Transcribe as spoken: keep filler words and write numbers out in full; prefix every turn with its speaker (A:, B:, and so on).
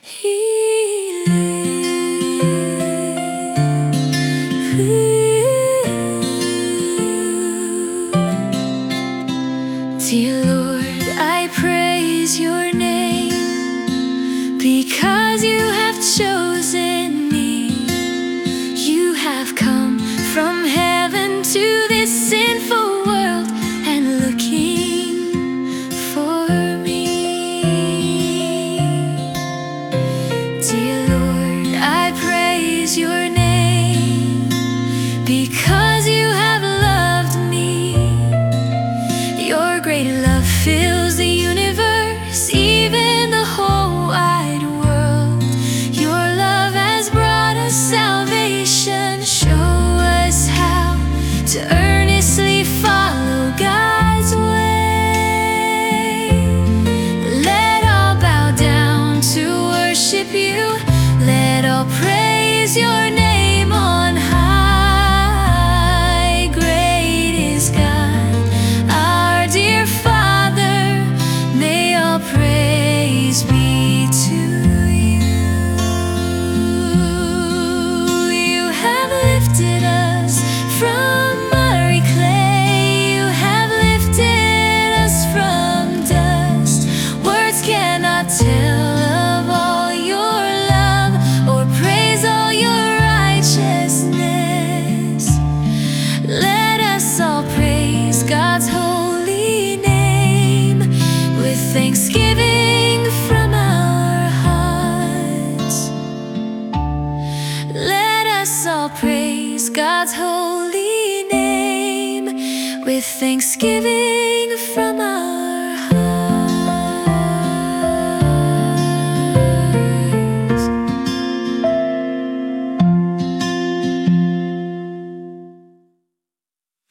A: He lives. Dear Lord, I praise your name, because you have chosen me. You have come from heaven to this sinful world and looking for me. Dear Lord, I praise your name, because you have loved me. Your great love fills the universe, even the whole wide world. Your love has brought us salvation. Show us how to earnestly follow God's way. Let all bow down to worship you. Let all praise your name on high. Great is God, our dear Father. May all praise be to you. You have lifted us from muddy clay. You have lifted us from dust. Words cannot tell of all your love or praise all your righteousness. Let us all praise God's holy name with thanksgiving from our hearts. Let us all praise God's holy name with thanksgiving